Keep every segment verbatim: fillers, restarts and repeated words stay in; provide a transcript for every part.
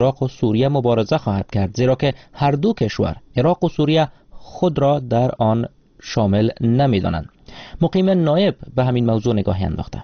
عراق و سوریه مبارزه خواهد کرد، زیرا که هر دو کشور عراق و سوریه خود را در آن شامل نمی‌دانند. مقیم نایب به همین موضوع نگاهی انداخته.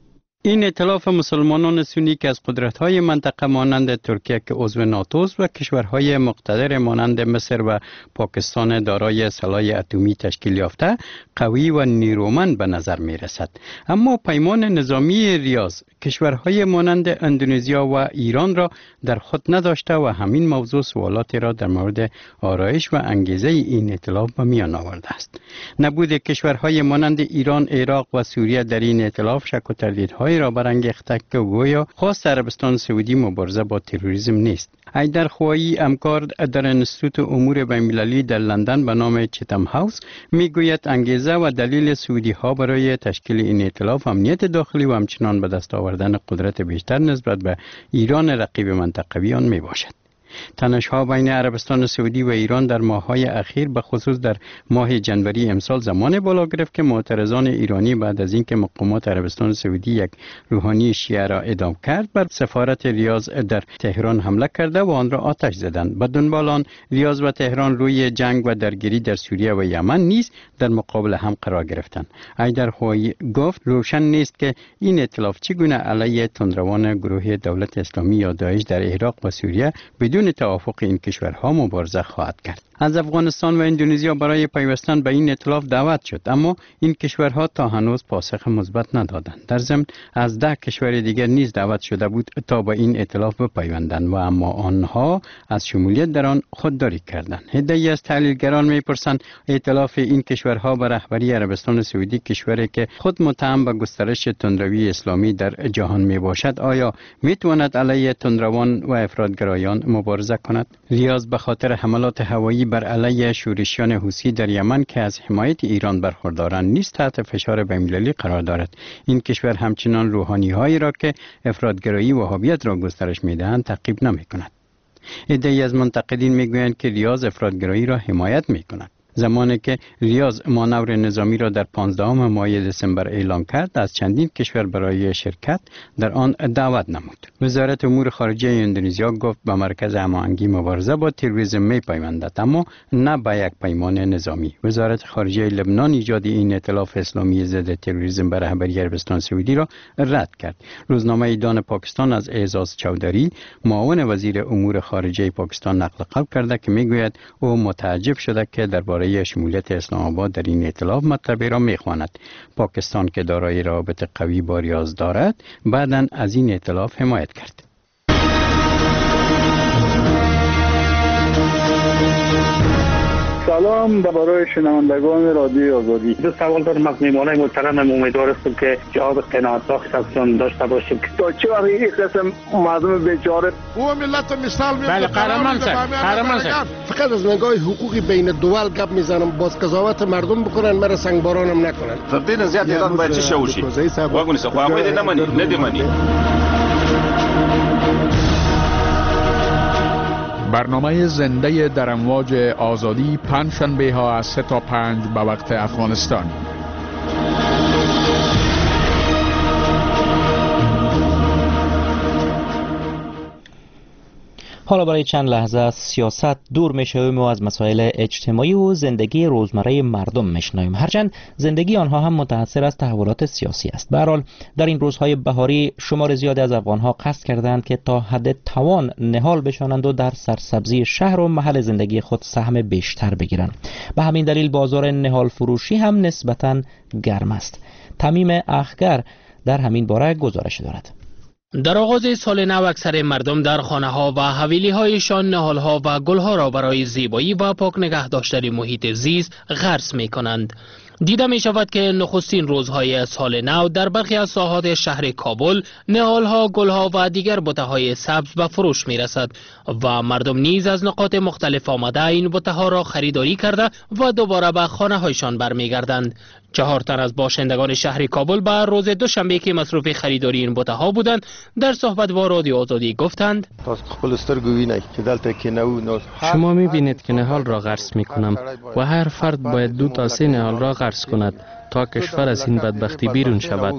این ائتلاف مسلمانان سنی که از قدرت‌های منطقه مانند ترکیه که عضو ناتو و کشورهای مقتدر مانند مصر و پاکستان دارای سلاح اتمی تشکیل یافته قوی و نیرومند به نظر می‌رسد. اما پیمان نظامی ریاض کشورهای مانند اندونزیا و ایران را در خود نداشته و همین موضوع سوالاتی را در مورد آرایش و انگیزه این ائتلاف به میان آورده است. نبود کشورهای مانند ایران، عراق و سوریه در این ائتلاف شک و تردیدهای را برانگیخته که گویا خواست عربستان سعودی مبارزه با تروریسم نیست. ایدر خوایی امکار در انستیتوت امور بین‌المللی در لندن به نام چتم هاوس میگوید انگیزه و دلیل سعودی ها برای تشکیل این ائتلاف امنیت داخلی و همچنان به دست آوردن قدرت بیشتر نسبت به ایران رقیب منطقوی آن می باشد. تنش‌ها بین عربستان سعودی و ایران در ماه‌های اخیر به خصوص در ماه جنوری امسال زمان بالا گرفت که معترضان ایرانی بعد از اینکه مقامات عربستان سعودی یک روحانی شیعه را اعدام کرد بر سفارت ریاض در تهران حمله کرده و آن را آتش زدند. به دنبال آن ریاض و تهران روی جنگ و درگیری در سوریه و یمن نیز در مقابل هم قرار گرفتند. ایدر خوایی گفت روشن نیست که این ائتلاف چگونه علیه تندروان گروه دولت اسلامی یا داعش در عراق و سوریه بدون توافق این کشورها مبارزه خواهد کرد. از افغانستان و اندونزیا برای پیوستن به این ائتلاف دعوت شد، اما این کشورها تا هنوز پاسخ مثبت ندادند. در ضمن از ده کشور دیگر نیز دعوت شده بود تا به این ائتلاف بپیوندند و اما آنها از شمولیت در آن خودداری کردند. عده‌ای از تحلیلگران می‌پرسند ائتلاف این کشورها به رهبری عربستان سعودی، کشوری که خود متهم به گسترش تندروی اسلامی در جهان میباشد، آیا میتواند علیه تندروان و افراطگرایان مبارزه کند؟ ریاض به خاطر حملات هوایی بر علیه شورشیان حوثی در یمن که از حمایت ایران برخوردارند نیز تحت فشار بین‌المللی قرار دارد. این کشور همچنان روحانی‌هایی را که افراطگرایی و وهابیت را گسترش می‌دهند تعقیب نمی‌کند. عده‌ای از منتقدین می‌گویند که ریاض افراطگرایی را حمایت می‌کند. زمانی که ریاض مانور نظامی را در پانزدهم ماه دسامبر اعلام کرد، از چندین کشور برای شرکت در آن دعوت نمود. وزارت امور خارجه اندونزیا گفت به مرکز هماهنگی مبارزه با تروریسم می‌پیوندد، اما نه به یک پیمان نظامی. وزارت خارجه لبنان ایجاد این ائتلاف اسلامی ضد تروریسم به رهبری عربستان سعودی را رد کرد. روزنامه دان پاکستان از اعزاز چودری، معاون وزیر امور خارجه پاکستان، نقل قول کرده که میگوید او متعجب شده که درباره شمولیت اسلام آباد در این ائتلاف مطلبی را میخواند. پاکستان که دارای رابطه قوی با ریاض دارد، بعداً از این ائتلاف حمایت کرد. سلام برای شنوندگان رادیو آزادی. دو سوال دارم از میهمانای محترم. امیدوار هستم که جواب قناعت بخش ازشان داشته باشیم. تا چه وقت این قسم مردم بیچاره او ملت مثال میاد. بله قهرمان صاحب، قهرمان صاحب. فقط از نگاه حقوقی بین دول گپ میزنم، باز قضاوت مردم بکنن، مرا سنگبارانم نکنن. فقط زیاد ایران باید چه شوشی؟ واگونی سه خو هغوی دې نه مني، نه دې مني. برنامه زنده در امواج آزادی پنجشنبه ها از سه تا پنج به وقت افغانستان. حالا برای چند لحظه از سیاست دور میشویم و از مسائل اجتماعی و زندگی روزمره مردم میشنویم، هرچند زندگی آنها هم متأثر از تحولات سیاسی است. به هر حال در این روزهای بهاری شمار زیادی از افغانها قصد کردند که تا حد توان نهال بشانند و در سرسبزی شهر و محل زندگی خود سهم بیشتر بگیرند. به همین دلیل بازار نهال فروشی هم نسبتاً گرم است. تمیم اخگر در همین باره گزارش دارد. در آغاز سال نو اکثر مردم در خانه ها و حویلی هایشان نهال ها و گل ها را برای زیبایی و پاک نگه داشتن محیط زیست غرس می کنند. دیده می شود که نخستین روزهای سال نو در برخی از ساحات شهر کابل نهال ها، گل ها و دیگر بوته های سبز به فروش می رسد و مردم نیز از نقاط مختلف آمده این بوته ها را خریداری کرده و دوباره به خانه هایشان برمی گردند. چهار تن از باشندگان شهر کابل به روز دوشنبه که مصروف خریداری این بوته ها بودند در صحبت با رادیو آزادی گفتند: شما می بینید که نهال را غرس می کنم و هر فرد باید دو تا سه نهال را غرس کند. تا کشور از این بدبختی بیرون شود.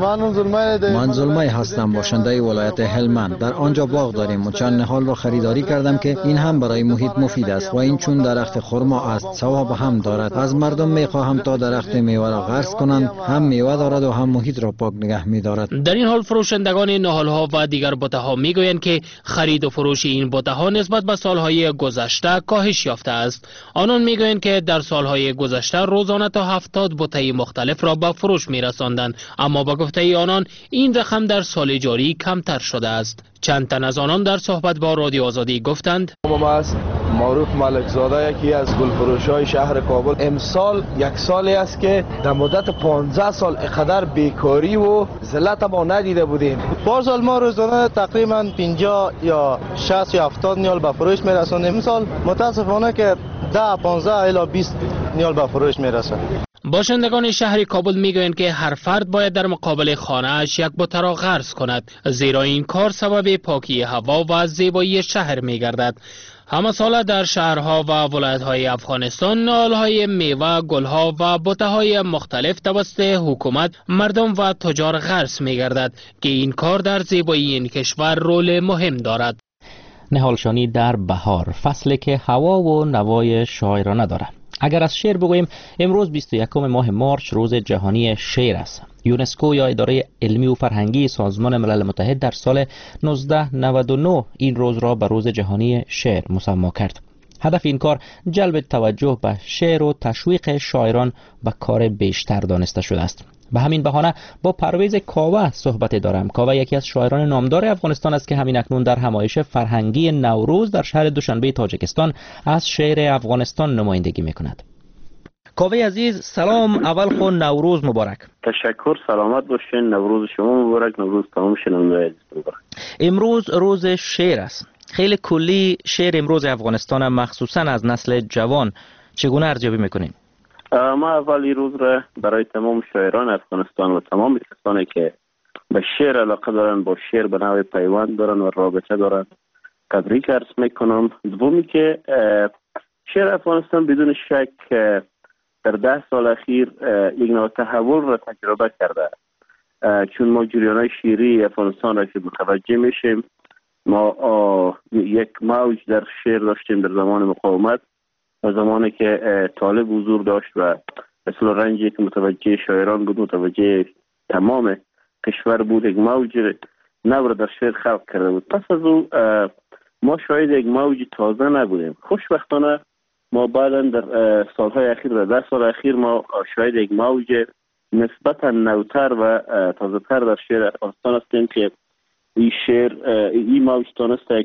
من زلمه هستم، باشنده ولایت هلمند. در آنجا باغ داریم و چند نهال را خریداری کردم که این هم برای محیط مفید است و این چون درخت خرما است ثواب هم دارد. از مردم می خواهم تا درخت میوه را غرس کنند، هم میوه دارد و هم محیط را پاک نگه می دارد. در این حال فروشندگان نهال ها و دیگر بوته ها می گویند که خرید و فروش این بوته ها نسبت به سالهای گذشته کاهش یافته است. آنان می گویند که در سالهای گذشته روزانه تا هفتاد بوته مختلف را به فروش می رساندند، اما با گفته آنان این رقم در سال جاری کمتر شده است. چند تن از آنان در صحبت با رادیو آزادی گفتند: معروف ملک زاده یکی از گلفروشای شهر کابل، امسال یک سالی است که در مدت پانزده سال اقدر بیکاری و ذلت ما ندیده بودیم. پارسال ما روزانه تقریبا پنجاه یا شصت یا هفتاد نیال به فروش میرسونیم، امسال متاسفانه که ده پانزده الی بیست نیال به فروش میرسه. باشندگان شهر کابل میگویند که هر فرد باید در مقابل خانه اش یک بوته را غرس کند، زیرا این کار سبب پاکی هوا و زیبایی شهر میگردد. همه ساله در شهرها و ولایت‌های افغانستان نهال‌های میوه، گل‌ها و بوته‌های مختلف توسط حکومت، مردم و تجار غرس می‌گردد که این کار در زیبایی این کشور رول مهم دارد. نهالشانی در بهار، فصلی که هوا و نوای شاعرانه دارد. اگر از شعر بگوییم، امروز بیست و یکم ماه مارچ روز جهانی شعر است. یونسکو یا اداره علمی و فرهنگی سازمان ملل متحد در سال نوزده نود و نه این روز را به روز جهانی شعر مسما کرد. هدف این کار جلب توجه به شعر و تشویق شاعران به کار بیشتر دانسته شده است. به همین بهانه با پرویز کاوه صحبت دارم. کاوه یکی از شاعران نامدار افغانستان است که همین اکنون در همایش فرهنگی نوروز در شهر دوشنبه تاجیکستان از شعر افغانستان نمایندگی می‌کند. کاوه عزیز سلام، اول خو نوروز مبارک. تشکر، سلامت باشین. نوروز شما مبارک، نوروز تمام شنوندگان عزیز مبارک. امروز روز شعر است. خیلی کلی شعر امروز افغانستان مخصوصا از نسل جوان چگونه ارزیابی می‌کنید؟ ما اولی روز را برای تمام شاعران افغانستان و تمام کسانی که به شعر علاقه دارن، با شعر به نوع پیوند دارن و رابطه دارن تبریک عرض میکنم. دومی که شعر افغانستان بدون شک در ده سال اخیر یک نوع تحول را تجربه کرده، چون ما جریان‌های شعری افغانستان را که متوجه میشیم، ما یک موج در شعر داشتیم در زمان مقاومت و زمانی که طالب حضور داشت و اصلا رنجی که متوجه شاعران بود، متوجه تمام کشور بود، یک موج نو در شعر خلق کرده بود. پس از او ما شاید یک موج تازه نبودیم. خوشبختانه ما بعدا در سالهای اخیر، در ده سال اخیر، ما شاید یک موج نسبتا نوتر و تازه تر در شعر افغانستان هستیم که این شعر این موج تانسته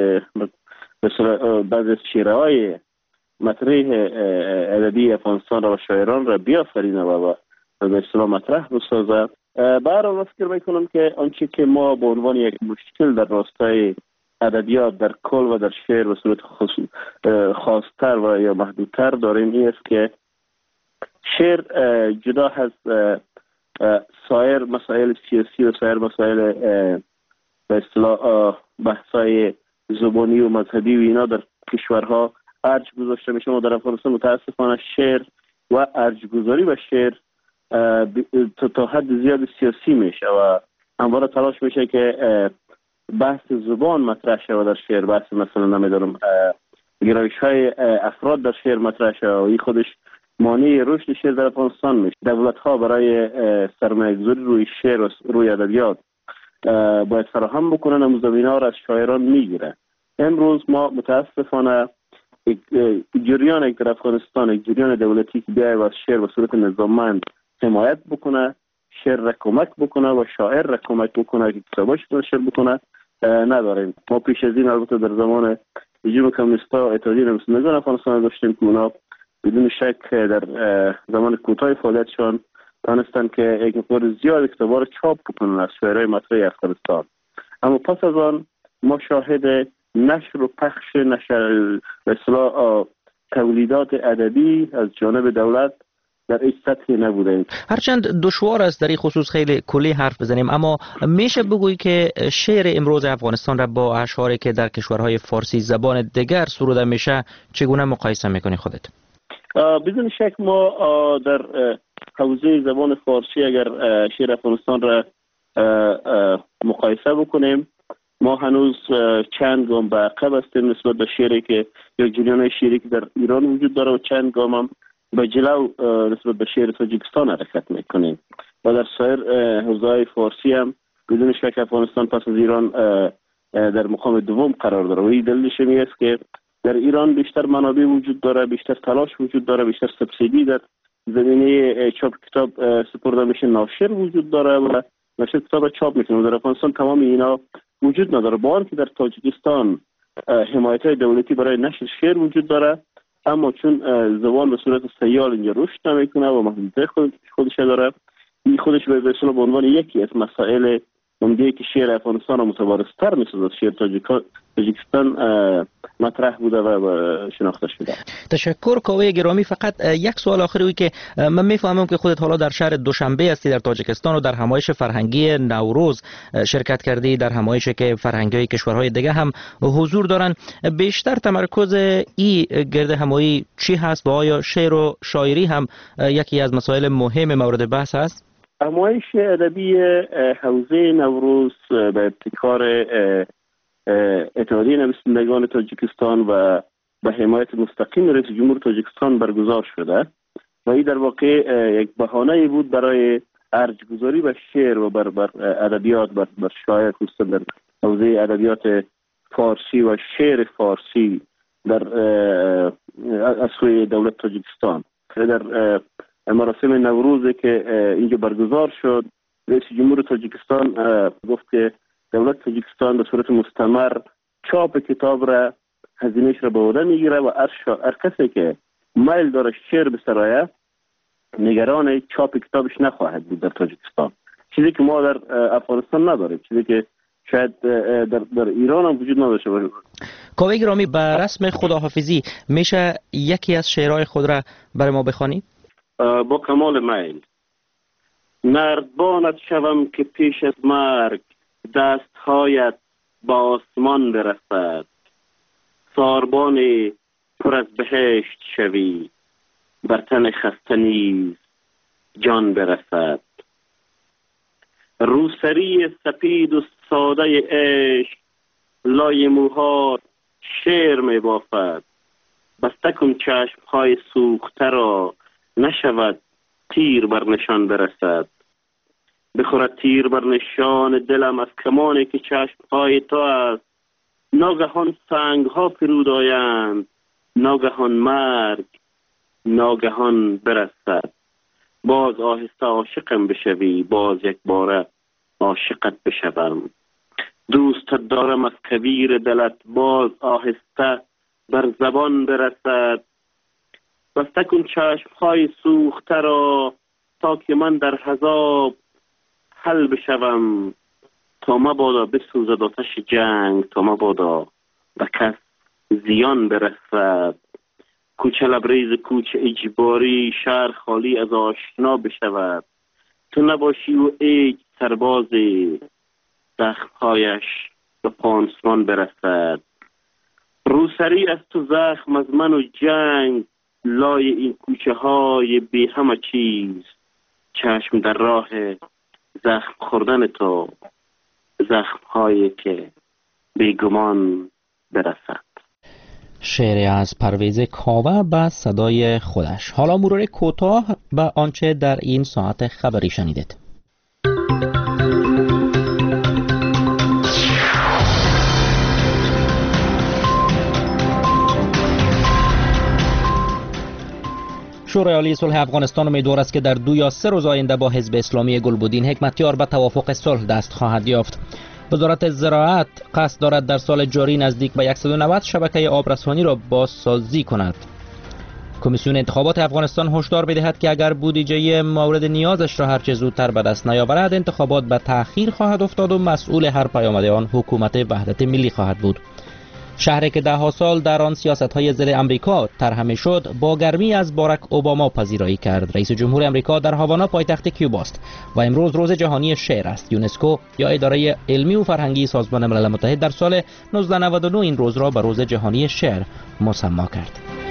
مثلا بعضی از شعرهای مطرح ادبی افغانستان را و شاعران را بیافرینه و به اصطلاح مطرح بسازد. برای فکر میکنم که آنچه که ما به عنوان یک مشکل در راستای ادبیات در کل و در شعر به صورت خاصتر و یا محدودتر داریم این است که شعر جدا از سایر مسائل سیاسی و سایر مسائل به اصطلاح بحثای زبانی و مذهبی و اینا در کشورها ارج گذاشته میشه. ما در افغانستان متاسفانه شعر و ارجگذاری به شعر تا حد زیاد سیاسی میشه و همواره تلاش میشه که بحث زبان مطرح شود در شعر، بحث مثلا نمیدونم گرایش های افراد در شعر مطرح شود و این خودش مانع رشد شعر در افغانستان میشه. دولت ها برای سرمایه‌گذاری روی شعر و روی ادبیات باید فراهم بکنن، اما زمینه ها را از شاعران میگیره. امروز ما متاسفانه یک جریان یک در افغانستان، یک جریان دولتی که بیاید و از شعر به صورت نظاممند حمایت بکنه، شعر را کمک بکنه و شاعر را کمک بکنه که کتاباش نشر بکنه نداریم. ما پیش از این البته در زمان رژیم کمونیستا اتحادیه نویسندگان افغانستان داشتیم که اونا بدون شک در زمان کوتاه فعالیتشان تانستن که یک مقدار زیاد کتابا را چاپ بکنن از شاعرای مطرح افغانستان. اما پس از آن ما شاهد نشر و پخش نشر به اصطلاح تولیدات ادبی از جانب دولت در این سطحی نبودیم. هرچند دشوار است در این خصوص خیلی کلی حرف بزنیم، اما میشه بگویی که شعر امروز افغانستان را با اشعاری که در کشورهای فارسی زبان دیگر سروده میشه چگونه مقایسه میکنی خودت؟ بدون شک ما در حوزه زبان فارسی اگر شعر افغانستان را مقایسه بکنیم، ما هنوز چند گام به عقب هستیم نسبت به شعری که یک جریان شعری که در ایران وجود داره و چند گام هم به جلو نسبت به شعر تاجیکستان حرکت میکنیم و در سایر حوزه‌های فارسی هم بدون شک افغانستان پس از ایران در مقام دوم قرار داره و این دلیلش این است که در ایران بیشتر منابع وجود داره، بیشتر تلاش وجود داره، بیشتر سبسیدی در زمینه چاپ کتاب سپرده میشه، ناشر وجود داره و ناشر کتاب چاپ میکنه. در افغانستان تمام اینا وجود نداره، با آنکه در تاجیکستان حمایت‌های دولتی برای نشر شعر وجود داره، اما چون زبان به صورت سیال اینجا رشد نمیکنه و محدودیت خودش داره، این خودش به اصطلاح به عنوان یکی از مسائل عمده که شعر افغانستان رو متوارث‌تر می‌سازد شعر تاجیکستان مطرح بوده و شناخته شده. تشکر کاوه گرامی. فقط یک سوال آخری که من میفهمم که خودت حالا در شهر دوشنبه هستی در تاجیکستان و در همایش فرهنگی نوروز شرکت کردی، در همایشی که فرهنگ‌های کشورهای دیگه هم حضور دارن، بیشتر تمرکز ای گرد همایی چی هست و آیا شعر و شاعری هم یکی از مسائل مهم مورد بحث است؟ همایش ادبی حوزه نوروز به ابتکار اتحادیه نویسندگان تاجیکستان و به حمایت مستقیم رئیس جمهور تاجیکستان برگزار شده و این در واقع یک بهانه بود برای ارجگذاری به شعر و بر بر ادبیات بر, بر شاعر، خصوصا در حوزه ادبیات فارسی و شعر فارسی در از سوی دولت تاجیکستان. در مراسم نوروزی که اینجا برگزار شد، رئیس جمهور تاجیکستان گفت که دولت تاجیکستان به صورت مستمر چاپ کتاب را هزینه‌اش را به عهده میگیره و هر کسی که میل داره شعر بسرایه نگران چاپ کتابش نخواهد بود در تاجیکستان، چیزی که ما در افغانستان نداریم، چیزی که شاید در, در ایران هم وجود نداشته باشه. کاوه گرامی، به رسم خداحافظی میشه یکی از شعرهای خود را برای ما بخوانی؟ با کمال میل. نردبانت شوم که پیش از مرگ دستهایت با آسمان برسد، ساربان پر از بهشت شوی بر تن خسته نیز جان برسد. روسری سپید و ساده عشق لای موها شعر می بافد، بسته کن چشمهای سوخته را نشود تیر بر نشان برسد. بخورد تیر بر نشان دلم از کمانی که چشمهای تو است، ناگهان سنگ ها فرود آیند، ناگهان مرگ ناگهان برسد. باز آهسته عاشقم بشوی، باز یک باره عاشقت بشوم. دوستت دارم از کبیر دلت، باز آهسته بر زبان برسد. بسته کن چشمهای سوخته را تا که من در حضاب حل بشوم، تا مبادا بسوزد آتش جنگ، تا مبادا به کس زیان برسد. کوچه لبریز کوچه اجباری شهر خالی از آشنا بشود، تو نباشی و ایج سربازی زخمهایش به پانسمان برسد. روسری از تو زخم از من و جنگ، لای این کوچه های بی همه چیز، چشم در راه زخم خوردن تو، زخم هایی که بیگمان برسد. شعری از پرویز کاوه به صدای خودش. حالا مرور کوتاه به آنچه در این ساعت خبری شنیدید. شورای عالی صلح افغانستان امیدوار است که در دو یا سه روز آینده با حزب اسلامی گلبدین حکمتیار به توافق صلح دست خواهد یافت. وزارت زراعت قصد دارد در سال جاری نزدیک به صد و نود شبکه آبرسانی را بازسازی کند. کمیسیون انتخابات افغانستان هشدار می‌دهد که اگر بودجه مورد نیازش را هرچه زودتر به دست نیاورد، انتخابات به تأخیر خواهد افتاد و مسئول هر پیامده آن حکومت وحدت ملی خواهد بود. شهری که ده ها سال در آن سیاست‌های ضد آمریکا ترحم شد، با گرمی از باراک اوباما پذیرایی کرد. رئیس جمهور آمریکا در هاوانا پایتخت کیوبا است و امروز روز جهانی شعر است. یونسکو یا اداره علمی و فرهنگی سازمان ملل متحد در سال نوزده نود و نه این روز را به روز جهانی شعر مسمی کرد.